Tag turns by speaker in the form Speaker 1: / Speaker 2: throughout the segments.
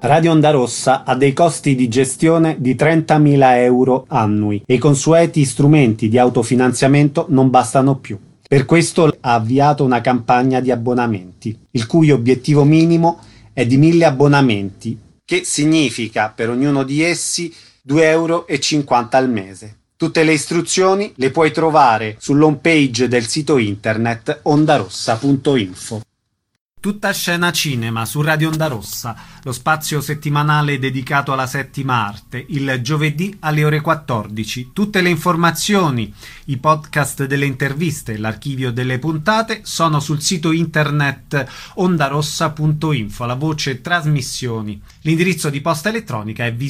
Speaker 1: Radio Onda Rossa ha dei costi di gestione di 30.000 euro annui e i consueti strumenti di autofinanziamento non bastano più. Per questo ha avviato una campagna di abbonamenti, il cui obiettivo minimo è di 1.000 abbonamenti, che significa per ognuno di essi 2,50 euro al mese. Tutte le istruzioni le puoi trovare sull'home page del sito internet ondarossa.info. Tutta scena cinema su Radio Onda Rossa, lo spazio settimanale dedicato alla settima arte, il giovedì alle ore 14. Tutte le informazioni, i podcast delle interviste, l'archivio delle puntate sono sul sito internet ondarossa.info, la voce trasmissioni. L'indirizzo di posta elettronica è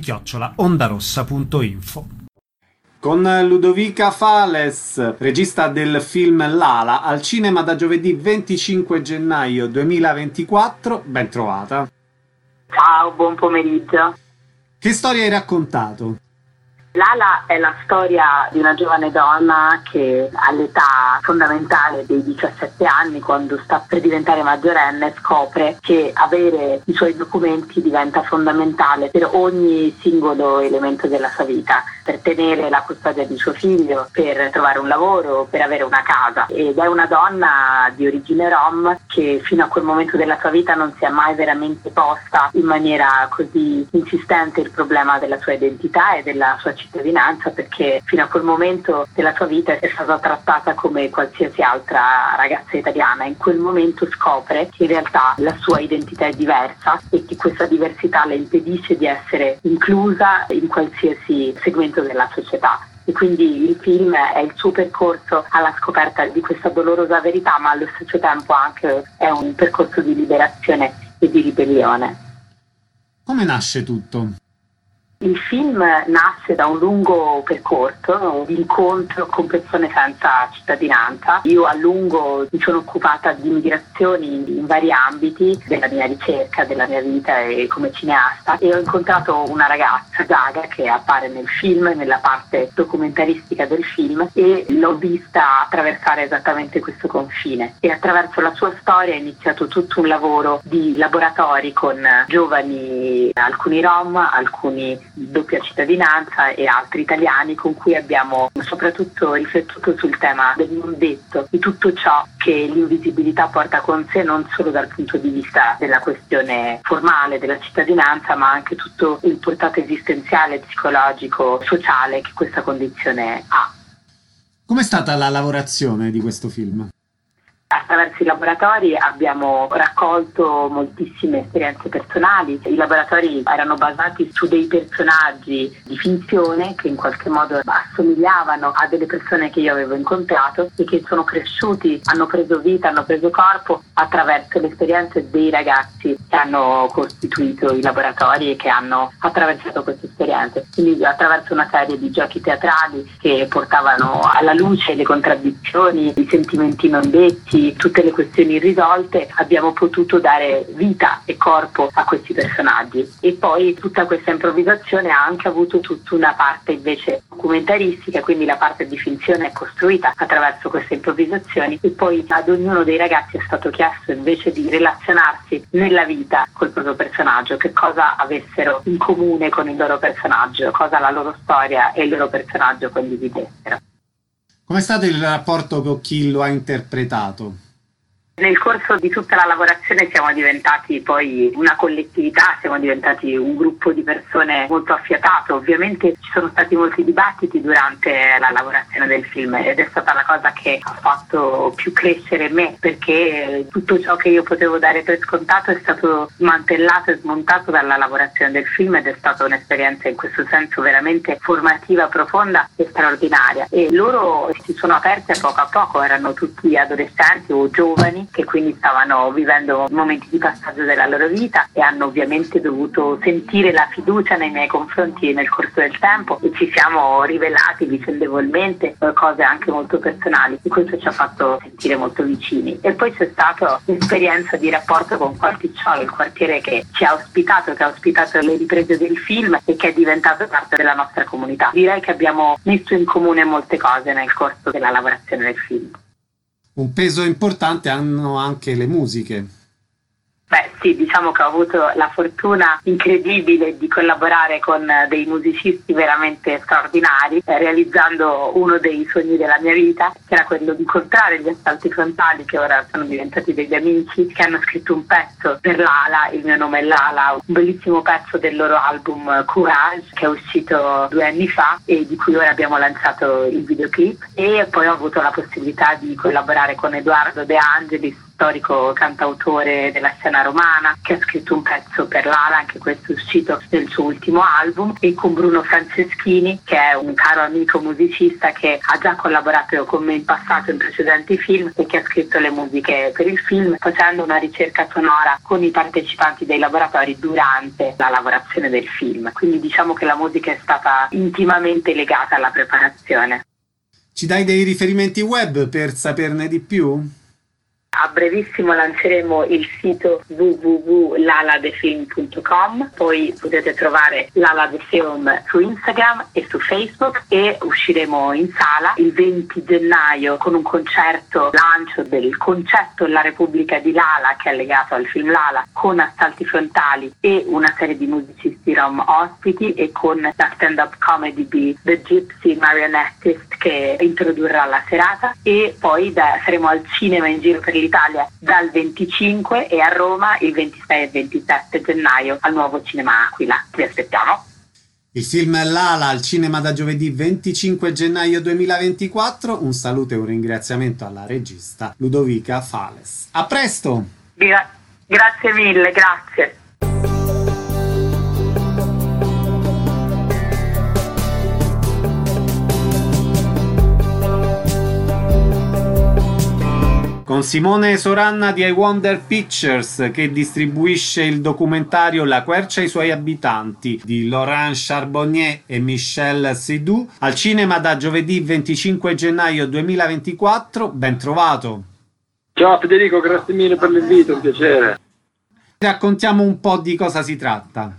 Speaker 1: visionari@ondarossa.info. Con Ludovica Fales, regista del film Lala, al cinema da giovedì 25 gennaio 2024. Ben trovata.
Speaker 2: Ciao, buon pomeriggio.
Speaker 1: Che storia hai raccontato?
Speaker 2: Lala è la storia di una giovane donna che all'età fondamentale dei 17 anni, quando sta per diventare maggiorenne, scopre che avere i suoi documenti diventa fondamentale per ogni singolo elemento della sua vita, per tenere la custodia di suo figlio, per trovare un lavoro, per avere una casa. Ed è una donna di origine rom che fino a quel momento della sua vita non si è mai veramente posta in maniera così insistente il problema della sua identità e della sua cittadinanza, perché fino a quel momento della sua vita è stata trattata come qualsiasi altra ragazza italiana. In quel momento scopre che in realtà la sua identità è diversa e che questa diversità le impedisce di essere inclusa in qualsiasi segmento della società. E quindi il film è il suo percorso alla scoperta di questa dolorosa verità, ma allo stesso tempo anche è un percorso di liberazione e di ribellione.
Speaker 1: Come nasce tutto?
Speaker 2: Il film nasce da un lungo percorso di incontro con persone senza cittadinanza. Io a lungo mi sono occupata di migrazioni in vari ambiti della mia ricerca, della mia vita e come cineasta, e ho incontrato una ragazza, Gaga, che appare nel film, nella parte documentaristica del film, e l'ho vista attraversare esattamente questo confine. E attraverso la sua storia è iniziato tutto un lavoro di laboratori con giovani, alcuni rom, alcuni doppia cittadinanza e altri italiani, con cui abbiamo soprattutto riflettuto sul tema del non detto, di tutto ciò che l'invisibilità porta con sé, non solo dal punto di vista della questione formale della cittadinanza, ma anche tutto il portato esistenziale, psicologico, sociale che questa condizione ha.
Speaker 1: Com'è stata la lavorazione di questo film?
Speaker 2: Attraverso i laboratori abbiamo raccolto moltissime esperienze personali. I laboratori erano basati su dei personaggi di finzione che in qualche modo assomigliavano a delle persone che io avevo incontrato e che sono cresciuti, hanno preso vita, hanno preso corpo attraverso le esperienze dei ragazzi che hanno costituito i laboratori e che hanno attraversato queste esperienze. Quindi attraverso una serie di giochi teatrali che portavano alla luce le contraddizioni, i sentimenti non detti, tutte le questioni irrisolte, abbiamo potuto dare vita e corpo a questi personaggi. E poi tutta questa improvvisazione ha anche avuto tutta una parte invece documentaristica, quindi la parte di finzione è costruita attraverso queste improvvisazioni, e poi ad ognuno dei ragazzi è stato chiesto invece di relazionarsi nella vita col proprio personaggio, che cosa avessero in comune con il loro personaggio, cosa la loro storia e il loro personaggio condividessero.
Speaker 1: Com'è stato il rapporto con chi lo ha interpretato?
Speaker 2: Nel corso di tutta la lavorazione siamo diventati poi una collettività, siamo diventati un gruppo di persone molto affiatato. Ovviamente ci sono stati molti dibattiti durante la lavorazione del film ed è stata la cosa che ha fatto più crescere me, perché tutto ciò che io potevo dare per scontato è stato smantellato e smontato dalla lavorazione del film, ed è stata un'esperienza in questo senso veramente formativa, profonda e straordinaria. E loro si sono aperte a poco, erano tutti adolescenti o giovani che quindi stavano vivendo momenti di passaggio della loro vita e hanno ovviamente dovuto sentire la fiducia nei miei confronti nel corso del tempo, e ci siamo rivelati vicendevolmente cose anche molto personali, e questo ci ha fatto sentire molto vicini. E poi c'è stata l'esperienza di rapporto con Quarticciolo, il quartiere che ci ha ospitato, che ha ospitato le riprese del film e che è diventato parte della nostra comunità. Direi che abbiamo messo in comune molte cose nel corso della lavorazione del film.
Speaker 1: Un peso importante hanno anche le musiche.
Speaker 2: Beh sì, diciamo che ho avuto la fortuna incredibile di collaborare con dei musicisti veramente straordinari, realizzando uno dei sogni della mia vita, che era quello di incontrare gli Assalti Frontali, che ora sono diventati degli amici, che hanno scritto un pezzo per Lala, Il mio nome è Lala, un bellissimo pezzo del loro album Courage, che è uscito 2 anni fa e di cui ora abbiamo lanciato il videoclip. E poi ho avuto la possibilità di collaborare con Edoardo De Angelis, storico cantautore della scena romana, che ha scritto un pezzo per Lala, anche questo è uscito nel suo ultimo album, e con Bruno Franceschini, che è un caro amico musicista che ha già collaborato con me in passato in precedenti film e che ha scritto le musiche per il film, facendo una ricerca sonora con i partecipanti dei laboratori durante la lavorazione del film. Quindi diciamo che la musica è stata intimamente legata alla preparazione.
Speaker 1: Ci dai dei riferimenti web per saperne di più?
Speaker 2: A brevissimo lanceremo il sito www.laladefilm.com, poi potete trovare Lala The Film su Instagram e su Facebook, e usciremo in sala il 20 gennaio con un concerto lancio del concetto La Repubblica di Lala, che è legato al film Lala, con Assalti Frontali e una serie di musicisti rom ospiti, e con la stand-up comedy di The Gypsy Marionettist che introdurrà la serata. E poi saremo al cinema in giro per l'Italia dal 25 e a Roma il 26 e 27 gennaio al nuovo Cinema Aquila. Vi aspettiamo.
Speaker 1: Il film è Lala al cinema da giovedì 25 gennaio 2024. Un saluto e un ringraziamento alla regista Ludovica Fales. A presto!
Speaker 2: Grazie mille, grazie.
Speaker 1: Con Simone Soranna di I Wonder Pictures, che distribuisce il documentario La quercia e i suoi abitanti di Laurent Charbonnier e Michel Seydoux, al cinema da giovedì 25 gennaio 2024. Ben trovato!
Speaker 3: Ciao Federico, grazie mille per l'invito, un piacere.
Speaker 1: Raccontiamo un po' di cosa si tratta.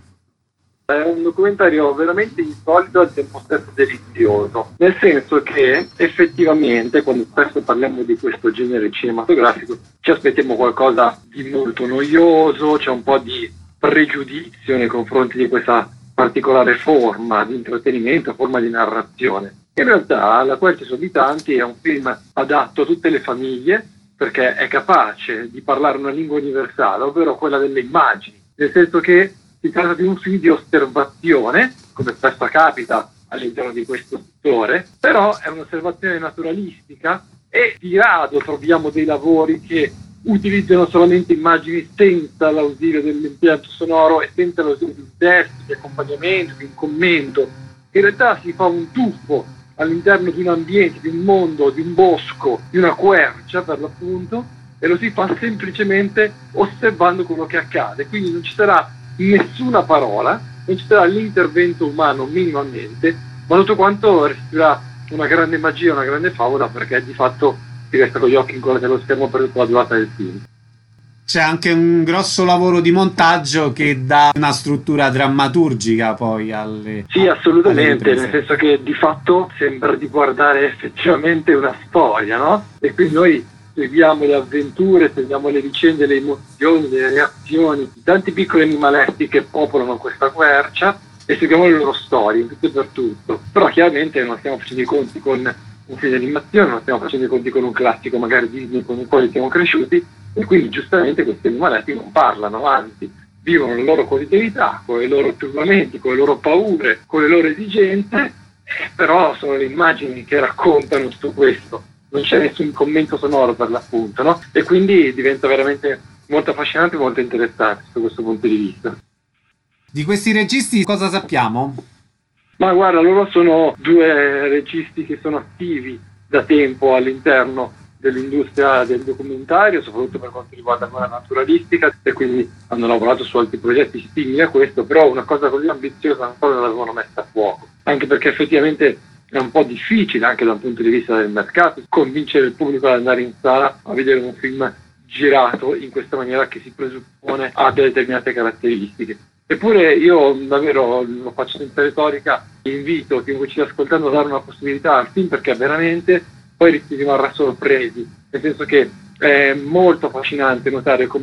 Speaker 3: È un documentario veramente insolito e al tempo stesso delizioso, nel senso che effettivamente quando spesso parliamo di questo genere cinematografico ci aspettiamo qualcosa di molto noioso, c'è un po' di pregiudizio nei confronti di questa particolare forma di intrattenimento, forma di narrazione. In realtà La quercia e i suoi abitanti è un film adatto a tutte le famiglie, perché è capace di parlare una lingua universale, ovvero quella delle immagini, nel senso che si tratta di un film di osservazione, come spesso capita all'interno di questo settore, però è un'osservazione naturalistica e di rado troviamo dei lavori che utilizzano solamente immagini senza l'ausilio dell'impianto sonoro e senza l'ausilio di un testo, di accompagnamento, di un commento. In realtà si fa un tuffo all'interno di un ambiente, di un mondo, di un bosco, di una quercia per l'appunto, e lo si fa semplicemente osservando quello che accade. Quindi non ci sarà nessuna parola, non ci sarà l'intervento umano minimamente, ma tutto quanto restituirà una grande magia, una grande favola, perché di fatto si resta con gli occhi incollati allo schermo per tutta la durata del film.
Speaker 1: C'è anche un grosso lavoro di montaggio che dà una struttura drammaturgica poi alle...
Speaker 3: Sì, assolutamente, nel senso che di fatto sembra di guardare effettivamente una storia, no? E quindi noi seguiamo le avventure, seguiamo le vicende, le emozioni, le reazioni di tanti piccoli animaletti che popolano questa quercia e seguiamo le loro storie in tutto e per tutto. Però chiaramente non stiamo facendo i conti con un film di animazione, non stiamo facendo i conti con un classico magari Disney con il quale siamo cresciuti, e quindi giustamente questi animaletti non parlano, anzi vivono la loro quotidianità con i loro turbamenti, con le loro paure, con le loro esigenze, però sono le immagini che raccontano tutto questo. Non c'è nessun commento sonoro per l'appunto, no? E quindi diventa veramente molto affascinante e molto interessante da questo punto di vista.
Speaker 1: Di questi registi cosa sappiamo?
Speaker 3: Ma guarda, loro sono 2 registi che sono attivi da tempo all'interno dell'industria del documentario, soprattutto per quanto riguarda quella naturalistica, e quindi hanno lavorato su altri progetti simili a questo, però una cosa così ambiziosa ancora non l'avevano messa a fuoco, anche perché effettivamente è un po' difficile anche dal punto di vista del mercato convincere il pubblico ad andare in sala a vedere un film girato in questa maniera che si presuppone ha delle determinate caratteristiche. Eppure io davvero lo faccio senza retorica, invito chiunque ci stia ascoltando a dare una possibilità al film, perché veramente poi si rimarrà sorpresi, nel senso che è molto affascinante notare come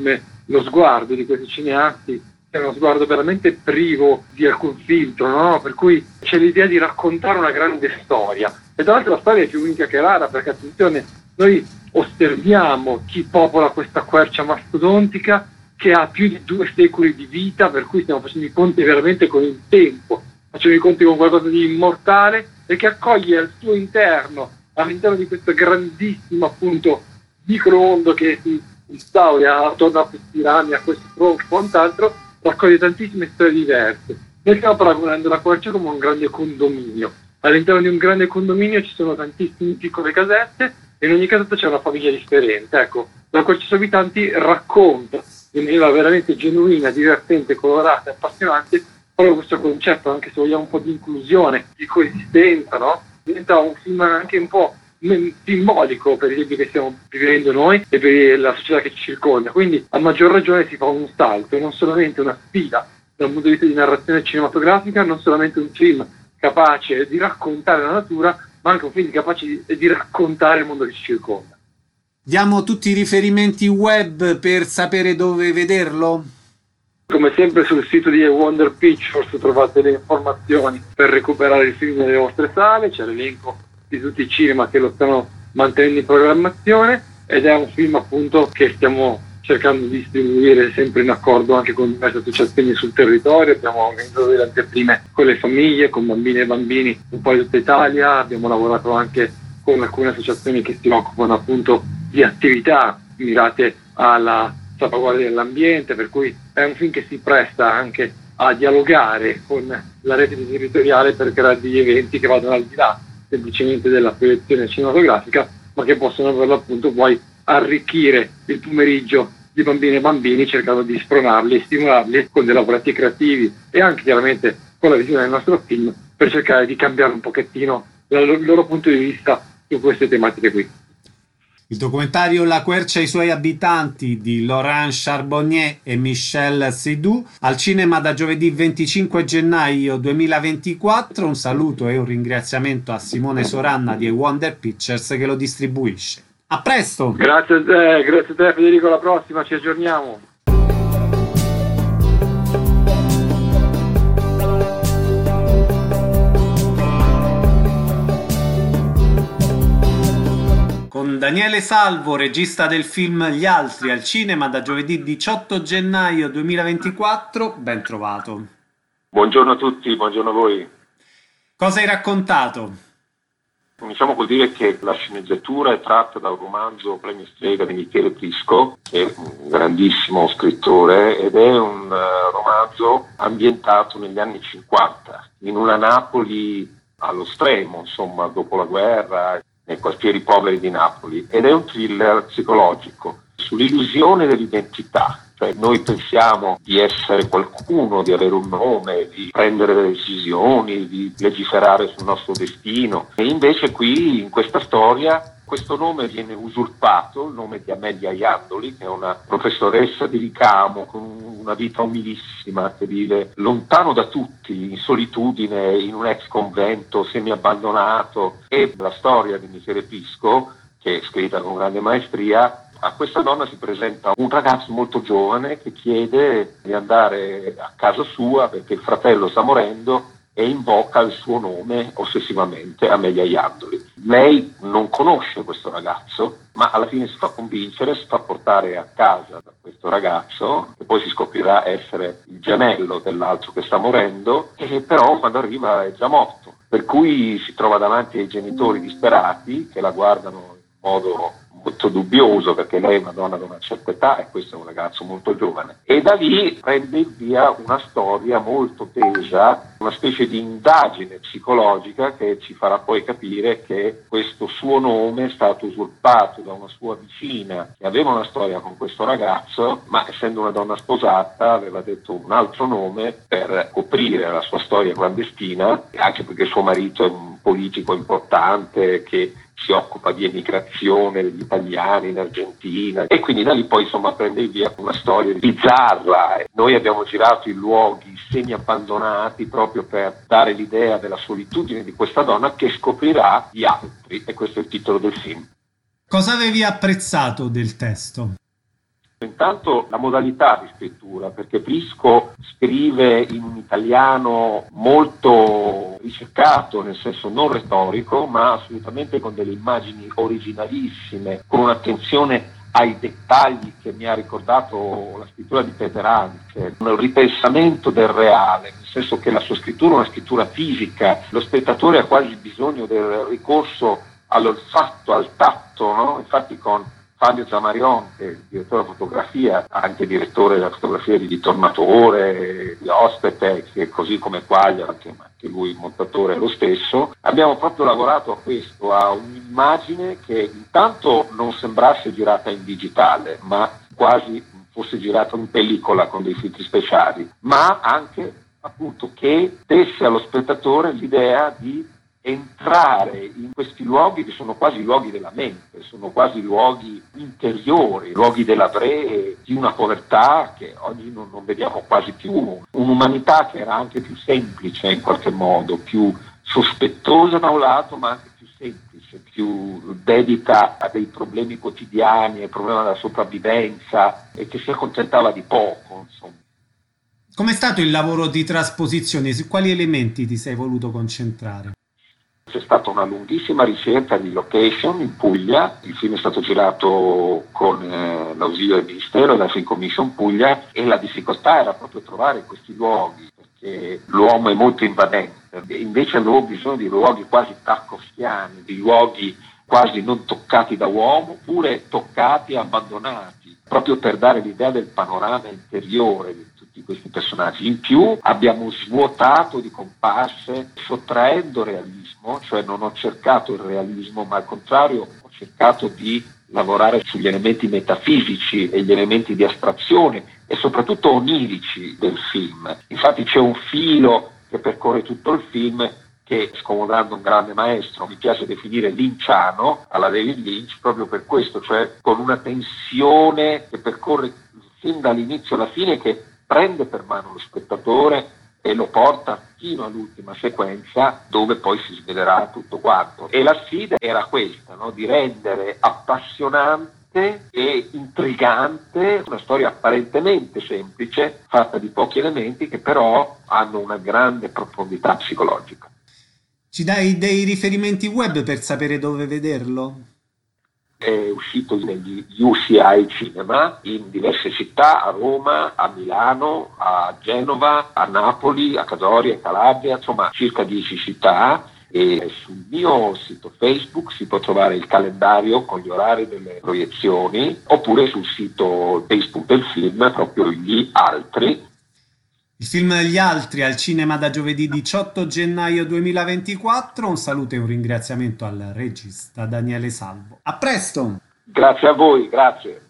Speaker 3: lo sguardo di questi cineasti è uno sguardo veramente privo di alcun filtro, no? Per cui c'è l'idea di raccontare una grande storia. E tra l'altro la storia è più unica che rara, perché attenzione, noi osserviamo chi popola questa quercia mastodontica che ha più di 2 secoli di vita, per cui stiamo facendo i conti veramente con il tempo, facendo i conti con qualcosa di immortale e che accoglie al suo interno, all'interno di questo grandissimo appunto micromondo che si instaura attorno a questi rami, a questi tronchi, quant'altro, raccoglie tantissime storie diverse. Noi stiamo paragonando la quercia come un grande condominio. All'interno di un grande condominio ci sono tantissime piccole casette e in ogni casetta c'è una famiglia differente. Ecco, la quercia sui abitanti racconta in maniera veramente genuina, divertente, colorata, appassionante proprio questo concetto, anche se vogliamo un po' di inclusione, di coesistenza, no? Diventa un film anche un po' simbolico per i tempi che stiamo vivendo noi e per la società che ci circonda. Quindi a maggior ragione si fa un salto, e non solamente una sfida dal punto di vista di narrazione cinematografica, non solamente un film capace di raccontare la natura, ma anche un film capace di raccontare il mondo che ci circonda.
Speaker 1: Diamo tutti i riferimenti web per sapere dove vederlo?
Speaker 3: Come sempre sul sito di Wonder Pictures trovate le informazioni per recuperare il film nelle vostre sale, c'è l'elenco di tutti i cinema che lo stanno mantenendo in programmazione, ed è un film appunto che stiamo cercando di distribuire sempre in accordo anche con diverse associazioni sul territorio. Abbiamo organizzato delle anteprime con le famiglie, con bambine e bambini un po' di tutta Italia, abbiamo lavorato anche con alcune associazioni che si occupano appunto di attività mirate alla salvaguardia dell'ambiente, per cui è un film che si presta anche a dialogare con la rete territoriale per creare degli eventi che vadano al di là semplicemente della proiezione cinematografica, ma che possono per l'appunto poi arricchire il pomeriggio di bambine e bambini, cercando di spronarli e stimolarli con dei lavorati creativi e anche chiaramente con la visione del nostro film, per cercare di cambiare un pochettino il loro punto di vista su queste tematiche qui.
Speaker 1: Il documentario La quercia e i suoi abitanti di Laurent Charbonnier e Michel Seydoux al cinema da giovedì 25 gennaio 2024. Un saluto e un ringraziamento a Simone Soranna di Wonder Pictures che lo distribuisce. A presto!
Speaker 3: Grazie a te Federico, alla prossima, ci aggiorniamo.
Speaker 1: Con Daniele Salvo, regista del film Gli altri al cinema da giovedì 18 gennaio 2024, ben trovato.
Speaker 4: Buongiorno a tutti, buongiorno a voi.
Speaker 1: Cosa hai raccontato?
Speaker 4: Cominciamo col dire che la sceneggiatura è tratta da un romanzo premio Strega di Michele Prisco, che è un grandissimo scrittore, ed è un romanzo ambientato negli anni 50, in una Napoli allo stremo, insomma, dopo la guerra, nei quartieri poveri di Napoli, ed è un thriller psicologico sull'illusione dell'identità. Cioè noi pensiamo di essere qualcuno, di avere un nome, di prendere delle decisioni, di legiferare sul nostro destino, e invece qui in questa storia questo nome viene usurpato, il nome di Amelia Iandoli, che è una professoressa di ricamo con una vita umilissima, che vive lontano da tutti, in solitudine, in un ex convento semi-abbandonato. E la storia di Michele Prisco, che è scritta con grande maestria, a questa donna si presenta un ragazzo molto giovane che chiede di andare a casa sua perché il fratello sta morendo e invoca il suo nome ossessivamente, Amelia Iandoli. Lei non conosce questo ragazzo, ma alla fine si fa convincere, si fa portare a casa da questo ragazzo, che poi si scoprirà essere il gemello dell'altro che sta morendo, e però quando arriva è già morto. Per cui si trova davanti ai genitori disperati che la guardano in modo molto dubbioso, perché lei è una donna di una certa età e questo è un ragazzo molto giovane, e da lì prende il via una storia molto tesa, una specie di indagine psicologica che ci farà poi capire che questo suo nome è stato usurpato da una sua vicina che aveva una storia con questo ragazzo, ma essendo una donna sposata aveva detto un altro nome per coprire la sua storia clandestina, anche perché suo marito è un politico importante che si occupa di emigrazione degli italiani in Argentina, e quindi da lì poi insomma prende via una storia bizzarra. Noi abbiamo girato in luoghi semi abbandonati proprio per dare l'idea della solitudine di questa donna che scoprirà gli altri, e questo è il titolo del film.
Speaker 1: Cosa avevi apprezzato del testo?
Speaker 4: Intanto la modalità di scrittura, perché Prisco scrive in un italiano molto ricercato, nel senso non retorico, ma assolutamente con delle immagini originalissime, con un'attenzione ai dettagli che mi ha ricordato la scrittura di Peter Handke, un ripensamento del reale, nel senso che la sua scrittura è una scrittura fisica, lo spettatore ha quasi bisogno del ricorso all'olfatto, al tatto, no? Infatti con Fabio Zamarion, che è il direttore della fotografia, anche direttore della fotografia di Tornatore, di Ospite, che così come Quaglia, anche lui montatore è lo stesso, abbiamo proprio lavorato a questo, a un'immagine che intanto non sembrasse girata in digitale, ma quasi fosse girata in pellicola con dei filtri speciali, ma anche appunto che desse allo spettatore l'idea di entrare in questi luoghi che sono quasi luoghi della mente, sono quasi luoghi interiori, luoghi della di una povertà che oggi non vediamo quasi più, un'umanità che era anche più semplice in qualche modo, più sospettosa da un lato ma anche più semplice, più dedita a dei problemi quotidiani, al problema della sopravvivenza e che si accontentava di poco, insomma.
Speaker 1: Com'è stato il lavoro di trasposizione? Su quali elementi ti sei voluto concentrare?
Speaker 4: C'è stata una lunghissima ricerca di location in Puglia, il film è stato girato con l'ausilio del Ministero della Film Commission Puglia e la difficoltà era proprio trovare questi luoghi, perché l'uomo è molto invadente, invece avevo bisogno di luoghi quasi tarkovskiani, di luoghi quasi non toccati da uomo, oppure toccati e abbandonati, proprio per dare l'idea del panorama interiore di tutti questi personaggi. In più abbiamo svuotato di comparse, sottraendo realismo, cioè non ho cercato il realismo, ma al contrario ho cercato di lavorare sugli elementi metafisici e gli elementi di astrazione e soprattutto onirici del film. Infatti c'è un filo che percorre tutto il film che, scomodando un grande maestro, mi piace definire linciano, alla David Lynch, proprio per questo, cioè con una tensione che percorre fin dall'inizio alla fine, che prende per mano lo spettatore e lo porta fino all'ultima sequenza dove poi si svelerà tutto quanto. E la sfida era questa, no? Di rendere appassionante e intrigante una storia apparentemente semplice, fatta di pochi elementi che però hanno una grande profondità psicologica.
Speaker 1: Ci dai dei riferimenti web per sapere dove vederlo?
Speaker 4: È uscito negli UCI Cinema in diverse città, a Roma, a Milano, a Genova, a Napoli, a Cadoria, a Calabria, insomma circa 10 città. E sul mio sito Facebook si può trovare il calendario con gli orari delle proiezioni, oppure sul sito Facebook del film, proprio gli altri.
Speaker 1: Il film Gli altri al cinema da giovedì 18 gennaio 2024. Un saluto e un ringraziamento al regista Daniele Salvo. A presto!
Speaker 4: Grazie a voi, grazie.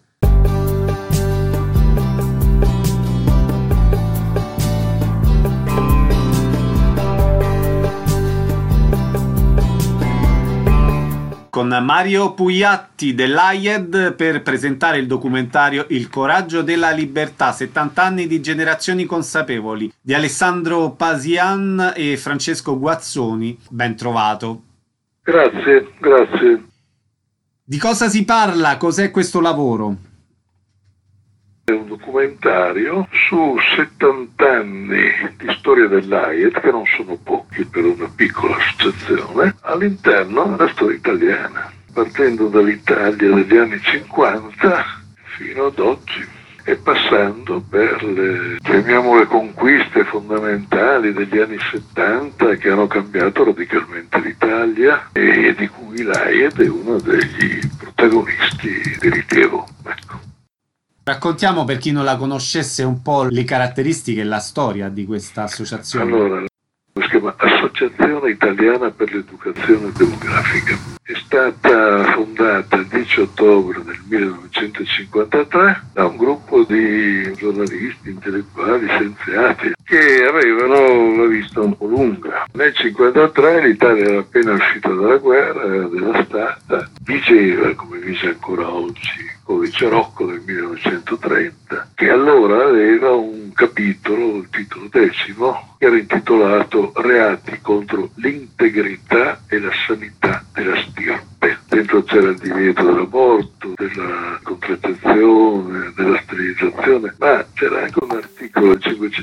Speaker 1: Con Mario Pugliatti dell'AIED per presentare il documentario Il coraggio della libertà, 70 anni di generazioni consapevoli, di Alessandro Pasian e Francesco Guazzoni. Ben trovato.
Speaker 5: Grazie.
Speaker 1: Di cosa si parla? Cos'è questo lavoro?
Speaker 5: È un documentario su 70 anni di storia dell'AIED, che non sono pochi per una piccola associazione, all'interno della storia italiana, partendo dall'Italia degli anni 50 fino ad oggi e passando per le, chiamiamole, conquiste fondamentali degli anni 70 che hanno cambiato radicalmente l'Italia e di cui l'AIED è uno degli protagonisti di rilievo. Ecco.
Speaker 1: Raccontiamo, per chi non la conoscesse, un po' le caratteristiche e la storia di questa associazione.
Speaker 5: Allora, si chiama Associazione Italiana per l'Educazione Demografica. È stata fondata il 10 ottobre del 1953 da un gruppo di giornalisti, intellettuali, scienziati che avevano la vista un po' lunga. Nel 1953 l'Italia era appena uscita dalla guerra, era devastata, vigeva, come vige ancora oggi, il codice Rocco del 1930, che allora aveva un un capitolo, il titolo 10, che era intitolato Reati contro l'integrità e la sanità della stirpe. Dentro c'era il divieto dell'aborto, della contraccezione, della sterilizzazione, ma c'era anche un articolo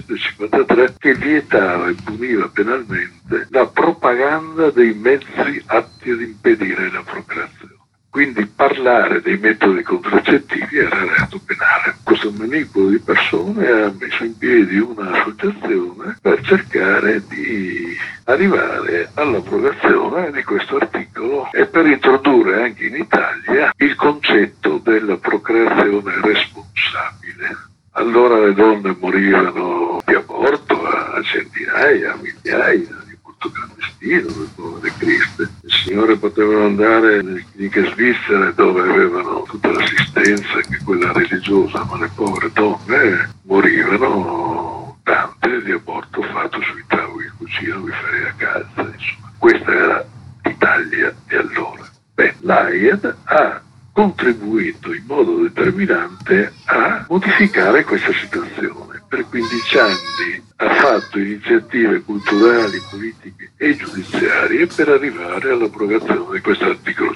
Speaker 5: 553 che vietava e puniva penalmente la propaganda dei mezzi atti ad impedire la procreazione. Quindi parlare dei metodi contraccettivi era reato penale. Questo manipolo di persone ha messo in piedi un'associazione per cercare di arrivare all'abrogazione di questo articolo e per introdurre anche in Italia il concetto della procreazione responsabile. Allora le donne morivano di aborto a centinaia, a migliaia, di aborto clandestino, le povere criste. Le signore potevano andare nelle cliniche svizzere dove avevano tutta l'assistenza, anche quella religiosa, ma le povere donne morivano tante di aborto fatto sui tavoli di cucina o i ferri a calza, insomma. Questa era l'Italia di allora. L'AIED ha contribuito in modo determinante a modificare questa situazione. Per 15 anni ha fatto iniziative culturali, politiche e giudiziarie per arrivare all'abrogazione di questo articolo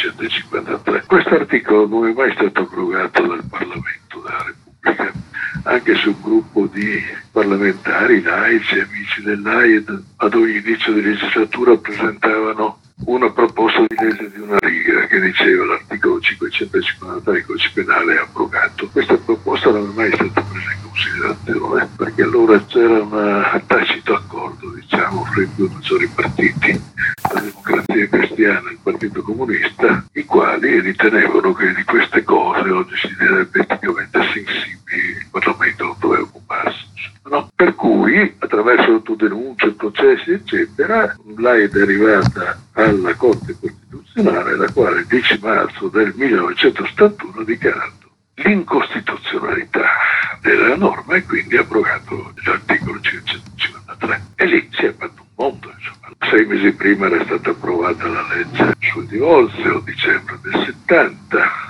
Speaker 5: 553. Questo articolo non è mai stato abrogato dal Parlamento della Repubblica, anche se un gruppo di parlamentari, laici, amici dell'AIED, ad ogni inizio di legislatura presentavano una proposta di legge di una riga che diceva l'articolo 553 del codice penale è abrogato. Questa proposta non è mai stata presa in considerazione perché allora c'era un tacito accordo, diciamo, fra i due maggiori partiti, la Democrazia Cristiana e il Partito Comunista, i quali ritenevano che di queste cose oggi si direbbe eticamente sensibili, il Parlamento non doveva occuparsi. No? Per cui, attraverso autodenunce, processi, eccetera, l'AIED è arrivata alla Corte Costituzionale, la quale il 10 marzo del 1971 ha dichiarato l'incostituzionalità della norma e quindi ha abrogato l'articolo 553. E lì si è fatto un mondo, insomma. 6 mesi prima era stata approvata la legge sul divorzio, dicembre del 70.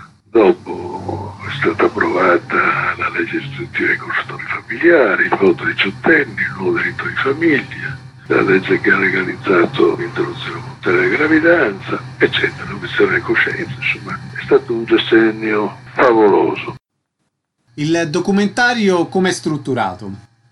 Speaker 5: Dopo è stata approvata la legge istitutiva dei consultori familiari, il voto ai diciottenni, il nuovo diritto di famiglia, la legge che ha legalizzato l'interruzione volontaria della gravidanza, eccetera, l'obiezione di coscienza, insomma, è stato un decennio favoloso.
Speaker 1: Il documentario come è strutturato?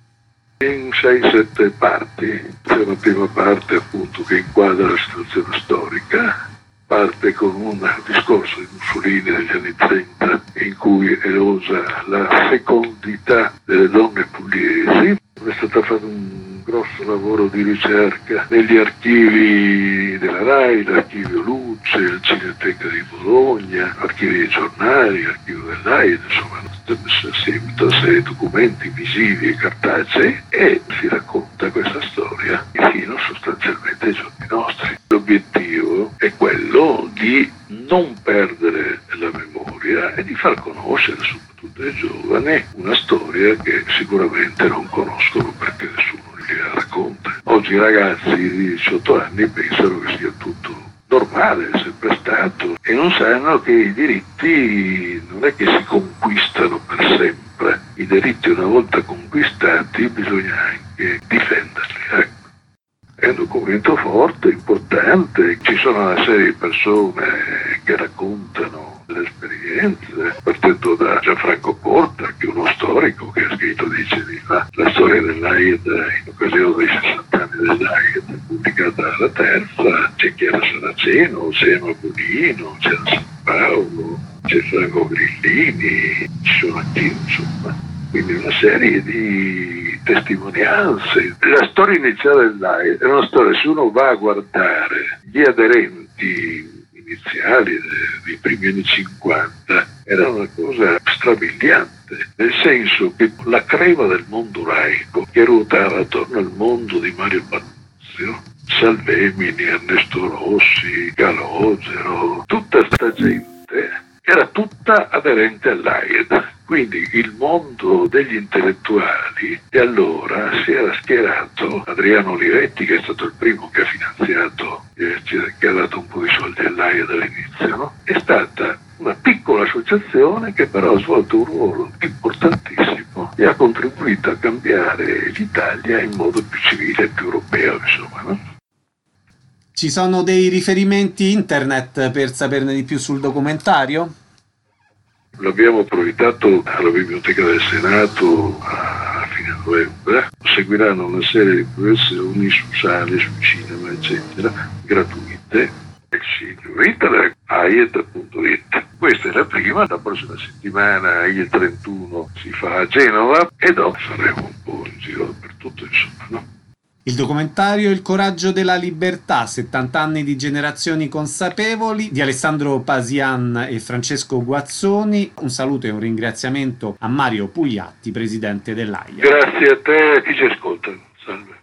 Speaker 5: In 6-7 parti. C'è una prima parte appunto che inquadra la situazione storica, parte con un discorso di Mussolini degli anni 30 in cui elogia la fecondità delle donne pugliesi. È stato fatto un grosso lavoro di ricerca negli archivi della RAI, l'archivio Luce, il Cineteca di Bologna, archivi dei giornali, l'archivio dell'AID, insomma tutta una serie di documenti visivi e cartacei e si racconta questa storia fino sostanzialmente ai giorni nostri. L'obiettivo è quello di non perdere la memoria e di far conoscere soprattutto ai giovani una storia che sicuramente non conoscono perché nessuno gliela racconta. Oggi i ragazzi di 18 anni pensano che sia tutto normale, è sempre stato, e non sanno che i diritti non è che si conquistano per sempre. I diritti una volta conquistati bisogna anche difenderli. Ecco. È un documento forte, importante, ci sono una serie di persone che raccontano delle esperienze, partendo da Gianfranco Porta, che è uno storico che ha scritto 10 anni fa la storia dell'AIED in occasione dei 60 anni dell'AIED, pubblicata alla Terza. C'è Chiara Saraceno, c'è Emma Bonino, c'è San Paolo, c'è Franco Grillini, ci sono anche, insomma. Quindi una serie di testimonianze. La storia iniziale dell'AIED è una storia, se uno va a guardare gli aderenti iniziali dei primi anni 50, era una cosa strabiliante, nel senso che la crema del mondo laico che ruotava attorno al mondo di Mario Pannunzio, Salvemini, Ernesto Rossi, Calogero, tutta questa gente era tutta aderente all'AIED. Quindi il mondo degli intellettuali e allora si era schierato. Adriano Olivetti, che è stato il primo che ha finanziato, che ha dato un po' di soldi all'AIED all'inizio, no? È stata una piccola associazione che però ha svolto un ruolo importantissimo e ha contribuito a cambiare l'Italia in modo più civile e più europeo, insomma, no?
Speaker 1: Ci sono dei riferimenti internet per saperne di più sul documentario?
Speaker 5: L'abbiamo proiettato alla Biblioteca del Senato a fine novembre. Seguiranno una serie di proiezioni su sale, su cinema, eccetera, gratuite. Il sito internet aiet.it. Questa è la prima, la prossima settimana il 31 si fa a Genova e dopo faremo un po' in giro dappertutto, insomma, no?
Speaker 1: Il documentario Il coraggio della libertà, 70 anni di generazioni consapevoli, di Alessandro Pasian e Francesco Guazzoni. Un saluto e un ringraziamento a Mario Pugliatti, presidente dell'AIA.
Speaker 5: Grazie a te e a chi ci ascolta. Salve.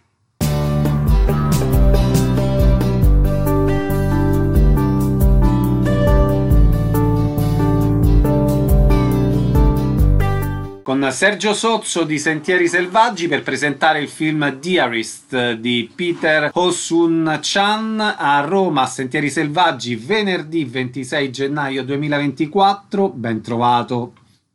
Speaker 1: Con Sergio Sozzo di Sentieri Selvaggi per presentare il film Diarist di Peter Ho-Sun-chan a Roma, Sentieri Selvaggi, venerdì 26 gennaio 2024. Ben trovato.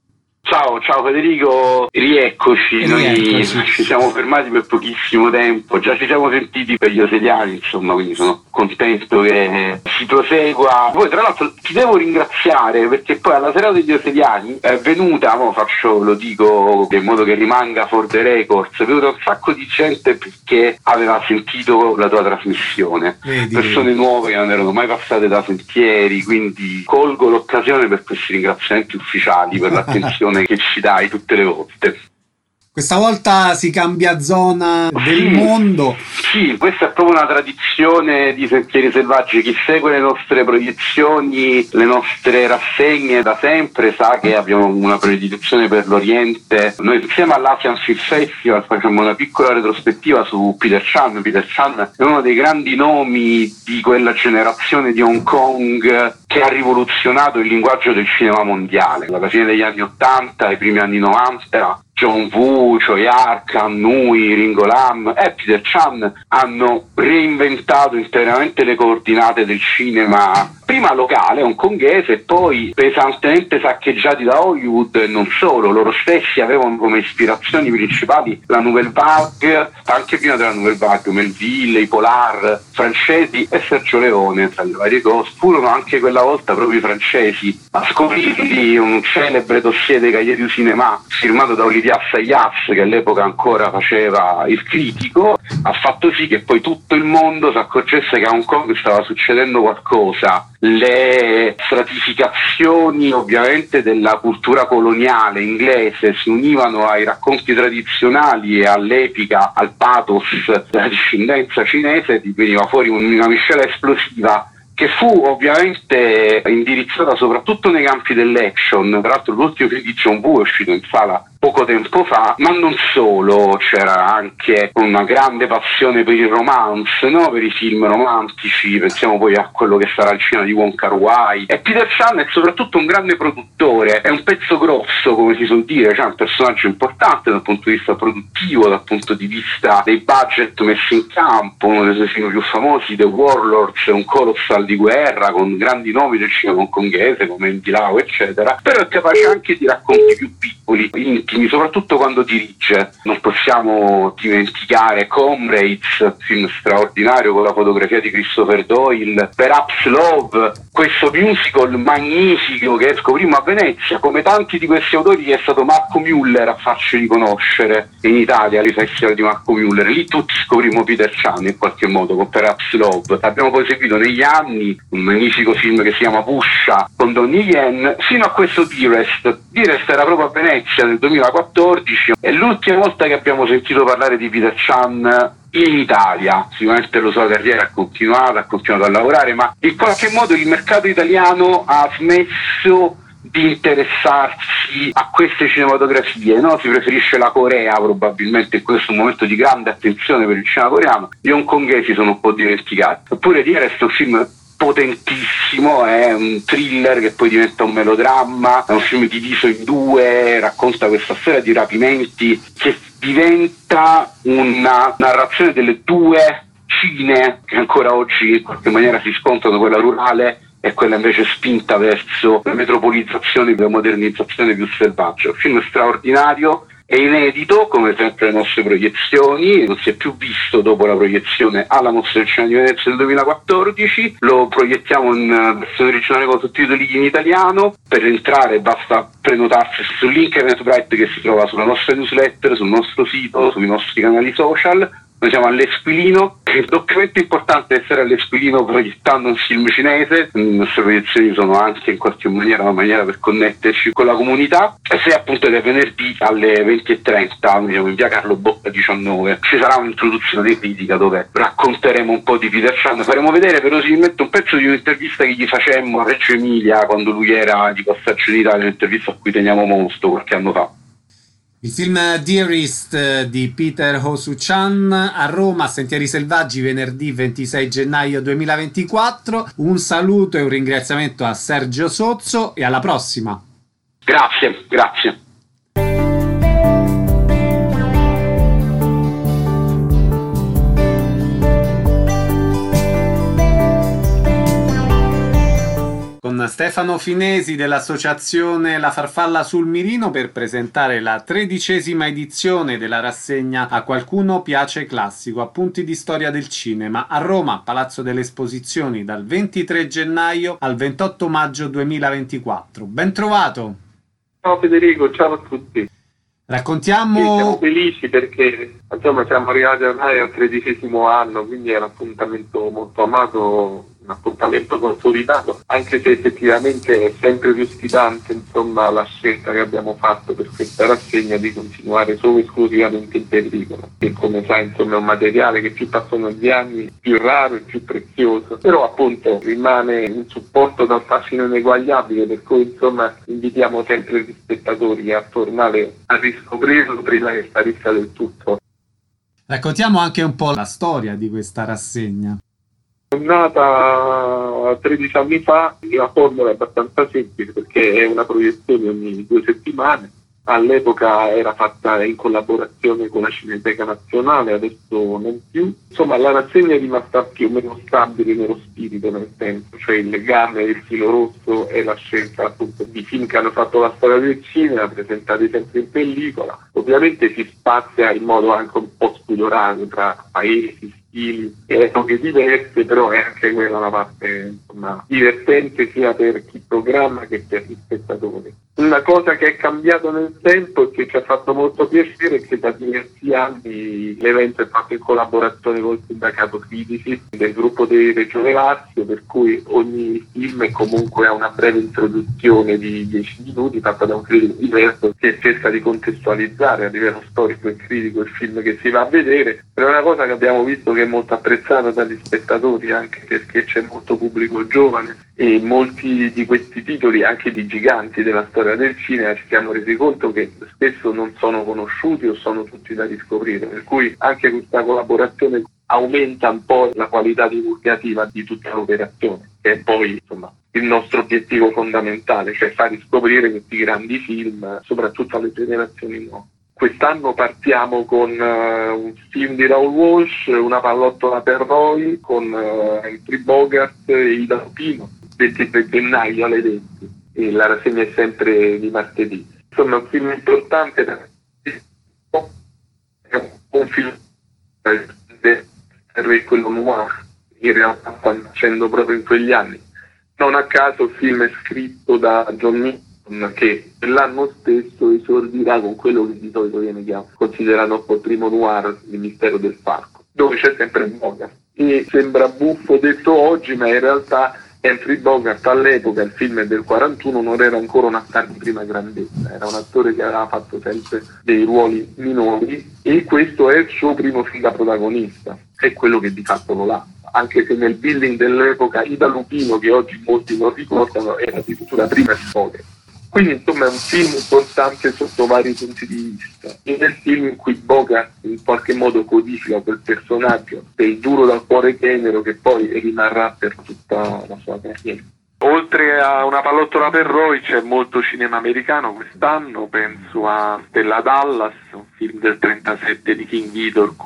Speaker 6: Ciao Federico, rieccoci. Noi ci siamo fermati per pochissimo tempo, già ci siamo sentiti per gli oseliani, insomma, quindi sono contento che si prosegua. Poi tra l'altro ti devo ringraziare perché poi alla serata degli oseliani è venuta, lo dico in modo che rimanga for the records, è venuta un sacco di gente perché aveva sentito la tua trasmissione. Persone nuove che non erano mai passate da Sentieri, quindi colgo l'occasione per questi ringraziamenti ufficiali per l'attenzione che ci dai tutte le volte.
Speaker 1: Questa volta si cambia zona del mondo.
Speaker 6: Sì, questa è proprio una tradizione di Sentieri Selvaggi. Chi segue le nostre proiezioni, le nostre rassegne da sempre sa che abbiamo una predilezione per l'Oriente. Noi insieme all'Asian Film Festival facciamo una piccola retrospettiva su Peter Chan. Peter Chan è uno dei grandi nomi di quella generazione di Hong Kong che ha rivoluzionato il linguaggio del cinema mondiale. Alla fine degli anni 80 ai primi anni 90 John Woo, Choi Ark, Han Nui, Ringo Lam e Peter Chan hanno reinventato interamente le coordinate del cinema, prima locale, hongkongese, e poi pesantemente saccheggiati da Hollywood e non solo. Loro stessi avevano come ispirazioni principali la Nouvelle Vague, anche prima della Nouvelle Vague, Melville, i Polar francesi e Sergio Leone, tra le varie cose. Furono anche quella volta proprio i francesi a scoprirli un celebre dossier dei Cahiers du Cinéma firmato da Olivier Assayas, che all'epoca ancora faceva il critico. Ha fatto sì che poi tutto il mondo si accorgesse che a Hong Kong stava succedendo qualcosa. Le stratificazioni ovviamente della cultura coloniale inglese si univano ai racconti tradizionali e all'epica, al pathos della discendenza cinese, e veniva fuori una miscela esplosiva che fu ovviamente indirizzata soprattutto nei campi dell'action. Tra l'altro l'ultimo film di John Woo è uscito in sala poco tempo fa, ma non solo, c'era anche una grande passione per il romance, no? Per i film romantici, pensiamo poi a quello che sarà il cinema di Wong Kar-wai. E Peter Chan è soprattutto un grande produttore, è un pezzo grosso, come si suol dire, cioè un personaggio importante dal punto di vista produttivo, dal punto di vista dei budget messi in campo. Uno dei suoi film più famosi, The Warlords, è un colossal di guerra con grandi nomi del cinema hongkongese come Andy Lau, eccetera, però è capace anche di racconti più piccoli, intimi, soprattutto quando dirige. Non possiamo dimenticare Comrades, film straordinario con la fotografia di Christopher Doyle, Perhaps Love, questo musical magnifico che scoprimmo a Venezia. Come tanti di questi autori è stato Marco Müller a farci riconoscere in Italia ai festival di Marco Müller. Lì tutti scoprimmo Peter Chan in qualche modo con Perhaps Love. Abbiamo poi seguito negli anni un magnifico film che si chiama Pusha con Donnie Yen, fino a questo Dearest. Dearest era proprio a Venezia nel 2014, è l'ultima volta che abbiamo sentito parlare di Peter Chan in Italia. Sicuramente la sua carriera ha continuato a lavorare, ma in qualche modo il mercato italiano ha smesso di interessarsi a queste cinematografie, no? Si preferisce la Corea probabilmente in questo momento di grande attenzione per il cinema coreano. Gli hongkongesi sono un po' dimenticati. Oppure Dearest è un film potentissimo, è un thriller che poi diventa un melodramma, è un film diviso in due, racconta questa storia di rapimenti che diventa una narrazione delle due Cine che ancora oggi in qualche maniera si scontrano, quella rurale e quella invece spinta verso la metropolizzazione e la modernizzazione più selvaggia. Un film straordinario È inedito, come sempre le nostre proiezioni, non si è più visto dopo la proiezione alla Mostra del Cinema di Venezia del 2014, lo proiettiamo in versione originale con sottotitoli in italiano. Per entrare basta prenotarsi sul link Eventbrite che si trova sulla nostra newsletter, sul nostro sito, sui nostri canali social. Noi siamo all'Esquilino, il documento importante è essere all'Esquilino proiettando un film cinese. Le nostre proiezioni sono anche in qualche maniera una maniera per connetterci con la comunità. E se appunto è venerdì alle 20:30, noi siamo in via Carlo Bocca 19, ci sarà un'introduzione di critica dove racconteremo un po' di Peter Chan, faremo vedere verosimilmente un pezzo di un'intervista che gli facemmo a Reggio Emilia quando lui era di passaggio in Italia, un'intervista a cui teniamo molto qualche anno fa.
Speaker 1: Il film Dearest di Peter Ho-Soo-chan a Roma, Sentieri Selvaggi, venerdì 26 gennaio 2024. Un saluto e un ringraziamento a Sergio Sozzo e alla prossima.
Speaker 6: Grazie.
Speaker 1: Con Stefano Finesi dell'associazione La Farfalla sul Mirino per presentare la 13ª edizione della rassegna A qualcuno piace classico, appunti di storia del cinema, a Roma, Palazzo delle Esposizioni, dal 23 gennaio al 28 maggio 2024. Ben trovato!
Speaker 3: Ciao Federico, ciao a tutti.
Speaker 1: Raccontiamo...
Speaker 3: Sì, siamo felici perché insomma siamo arrivati ormai al 13° anno, quindi è un appuntamento molto amato, un appuntamento consolidato, anche se effettivamente è sempre più sfidante insomma la scelta che abbiamo fatto per questa rassegna di continuare solo esclusivamente in pellicola, che come sai insomma è un materiale che più passano gli anni più raro e più prezioso, però appunto rimane un supporto dal fascino ineguagliabile, per cui insomma invitiamo sempre gli spettatori a tornare a riscoprirlo prima che sparisca del tutto.
Speaker 1: Raccontiamo anche un po' la storia di questa rassegna.
Speaker 3: È nata 13 anni fa, la formula è abbastanza semplice perché è una proiezione ogni 2 settimane. All'epoca era fatta in collaborazione con la Cineteca Nazionale, adesso non più. Insomma, la rassegna è rimasta più o meno stabile nello spirito, nel senso, cioè il legame, il filo rosso è la scelta appunto di film che hanno fatto la storia del cinema, presentati sempre in pellicola. Ovviamente si spazia in modo anche un po' spudorato tra paesi, stili e epoche diverse, però è anche quella la parte insomma divertente sia per chi programma che per gli spettatori. Una cosa che è cambiato nel tempo e che ci ha fatto molto piacere è che da diversi anni l'evento è fatto in collaborazione col sindacato critici del gruppo di Regione Lazio, per cui ogni film comunque ha una breve introduzione di 10 minuti fatta da un critico diverso che cerca di contestualizzare a livello storico e critico il film che si va a vedere. È una cosa che abbiamo visto che è molto apprezzata dagli spettatori, anche perché c'è molto pubblico giovane e molti di questi titoli, anche di giganti della storia del cinema, ci siamo resi conto che spesso non sono conosciuti o sono tutti da riscoprire, per cui anche questa collaborazione aumenta un po' la qualità divulgativa di tutta l'operazione, che è poi insomma il nostro obiettivo fondamentale, cioè far riscoprire questi grandi film soprattutto alle generazioni nuove. Quest'anno partiamo con un film di Raoul Walsh, Una pallottola per Roy, con Humphrey Bogart e Ida Lupino, 23 gennaio alle 20, e la rassegna è sempre di martedì. Insomma è un film importante, è un film per quello noir, in realtà sta nascendo proprio in quegli anni. Non a caso il film è scritto da John Milton, che l'anno stesso esordirà con quello che di solito viene considerato un po' il primo noir, Il mistero del parco, dove c'è sempre Bogart. E sembra buffo detto oggi, ma in realtà Humphrey Bogart all'epoca, il film è del 41, non era ancora un attore di prima grandezza, era un attore che aveva fatto sempre dei ruoli minori e questo è il suo primo film da protagonista, è quello che di fatto lo lancia. Anche se nel billing dell'epoca Ida Lupino, che oggi molti non ricordano, era addirittura prima di Bogart. Quindi insomma è un film importante sotto vari punti di vista. E nel film in cui Bogart in qualche modo codifica quel personaggio del duro dal cuore tenero che poi rimarrà per tutta la sua carriera.
Speaker 7: Oltre a Una pallottola per Roy c'è molto cinema americano quest'anno, penso a Stella Dallas, un film del 37 di King Vidor con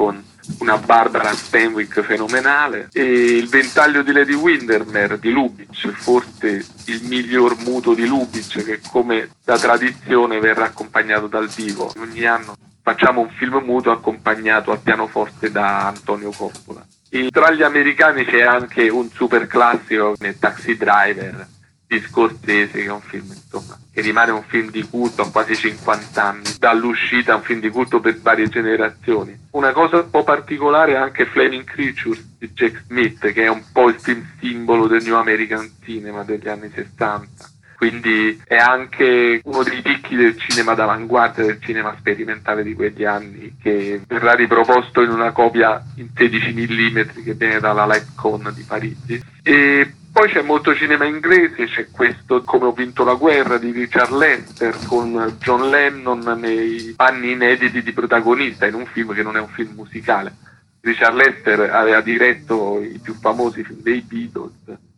Speaker 7: una Barbara Stanwyck fenomenale, e Il ventaglio di Lady Windermere di Lubitsch, forse il miglior muto di Lubitsch, che come da tradizione verrà accompagnato dal vivo. Ogni anno facciamo un film muto accompagnato al pianoforte da Antonio Coppola. E tra gli americani c'è anche un super classico, Taxi Driver di Scorsese, che è un film, insomma, che rimane un film di culto a quasi 50 anni dall'uscita, un film di culto per varie generazioni. Una cosa un po' particolare è anche Flaming Creatures di Jack Smith, che è un po' il film simbolo del New American Cinema degli anni 60. Quindi è anche uno dei picchi del cinema d'avanguardia, del cinema sperimentale di quegli anni, che verrà riproposto in una copia in 16 mm che viene dalla Lightcon di Parigi. E poi c'è molto cinema inglese, c'è questo Come ho vinto la guerra di Richard Lester, con John Lennon nei panni inediti di protagonista in un film che non è un film musicale. Richard Lester aveva diretto i più famosi film dei Beatles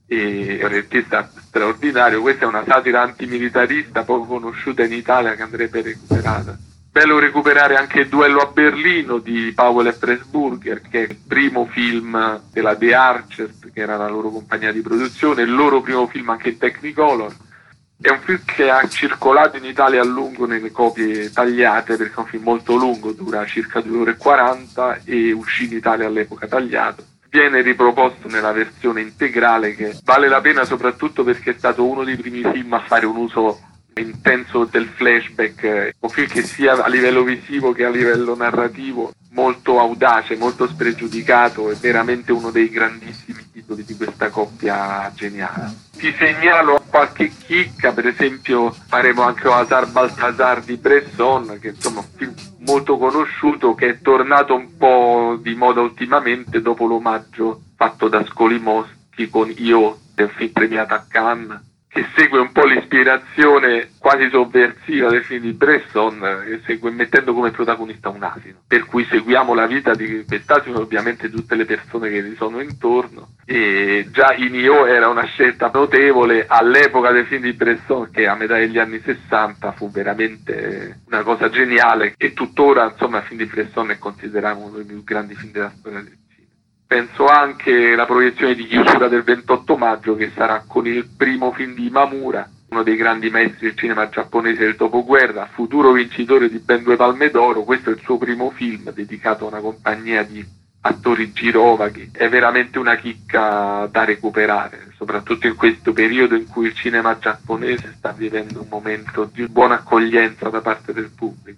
Speaker 7: e è un regista straordinario. Questa è una satira antimilitarista poco conosciuta in Italia che andrebbe recuperata. Bello recuperare anche Il duello a Berlino di Powell e Pressburger, che è il primo film della The Archers, che era la loro compagnia di produzione, il loro primo film anche in Technicolor. È un film che ha circolato in Italia a lungo nelle copie tagliate, perché è un film molto lungo, dura circa 2 ore e 40 e uscì in Italia all'epoca tagliato. Viene riproposto nella versione integrale, che vale la pena soprattutto perché è stato uno dei primi film a fare un uso intenso del flashback, un film che sia a livello visivo che a livello narrativo molto audace, molto spregiudicato, è veramente uno dei grandissimi titoli di questa coppia geniale. Ti segnalo qualche chicca, per esempio faremo anche Hasard Balthazar di Bresson, che insomma è un film molto conosciuto che è tornato un po' di moda ultimamente dopo l'omaggio fatto da Skolimowski con Io, del film premiato a Cannes, che segue un po' l'ispirazione quasi sovversiva del film di Bresson, che segue mettendo come protagonista un asino, per cui seguiamo la vita di quest'asino e ovviamente tutte le persone che gli sono intorno. E già in Io era una scelta notevole all'epoca del film di Bresson, che a metà degli anni 60 fu veramente una cosa geniale, e tuttora insomma il film di Bresson è considerato uno dei più grandi film della storia del cinema. Penso anche alla proiezione di chiusura del 28 maggio, che sarà con il primo film di Imamura, uno dei grandi maestri del cinema giapponese del dopoguerra, futuro vincitore di ben 2 Palme d'Oro. Questo è il suo primo film dedicato a una compagnia di attori girovaghi. È veramente una chicca da recuperare, soprattutto in questo periodo in cui il cinema giapponese sta vivendo un momento di buona accoglienza da parte del pubblico.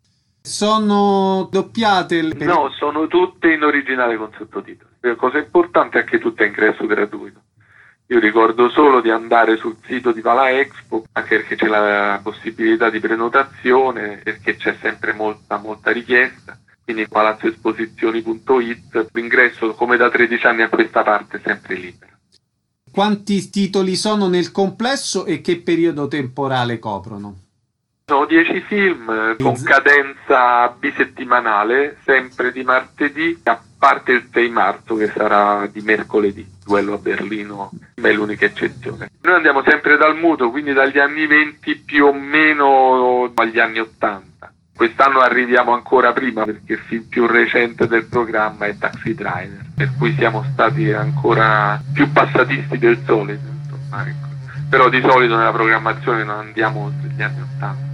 Speaker 1: Sono doppiate?
Speaker 7: No, sono tutte in originale con sottotitoli. La cosa importante è che tutto è ingresso gratuito. Io ricordo solo di andare sul sito di Vala Expo, anche perché c'è la possibilità di prenotazione, perché c'è sempre molta richiesta. Quindi palazzoesposizioni.it, l'ingresso come da 13 anni a questa parte è sempre libero.
Speaker 1: Quanti titoli sono nel complesso e che periodo temporale coprono?
Speaker 7: Sono 10 film con cadenza bisettimanale, sempre di martedì, a parte il 6 marzo che sarà di mercoledì. Duello a Berlino è l'unica eccezione. Noi andiamo sempre dal muto, quindi dagli anni 20 più o meno agli anni 80. Quest'anno arriviamo ancora prima perché il film più recente del programma è Taxi Driver, per cui siamo stati ancora più passatisti del solito, insomma, ecco. Però di solito nella programmazione non andiamo oltre gli anni 80.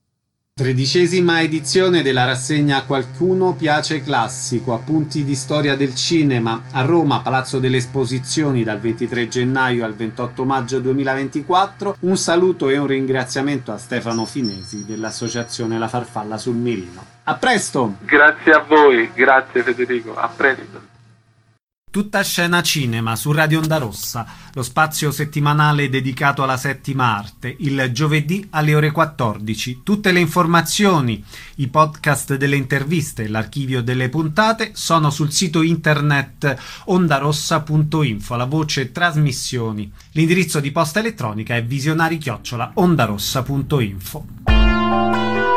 Speaker 1: 13ª edizione della rassegna Qualcuno piace classico, appunti di storia del cinema a Roma, Palazzo delle Esposizioni, dal 23 gennaio al 28 maggio 2024. Un saluto e un ringraziamento a Stefano Finesi dell'associazione La Farfalla sul Mirino. A presto!
Speaker 7: Grazie a voi, grazie Federico, a presto!
Speaker 1: Tutta scena cinema su Radio Onda Rossa, lo spazio settimanale dedicato alla settima arte, il giovedì alle ore 14. Tutte le informazioni, i podcast delle interviste e l'archivio delle puntate sono sul sito internet ondarossa.info, la voce trasmissioni. L'indirizzo di posta elettronica è visionari@ondarossa.info.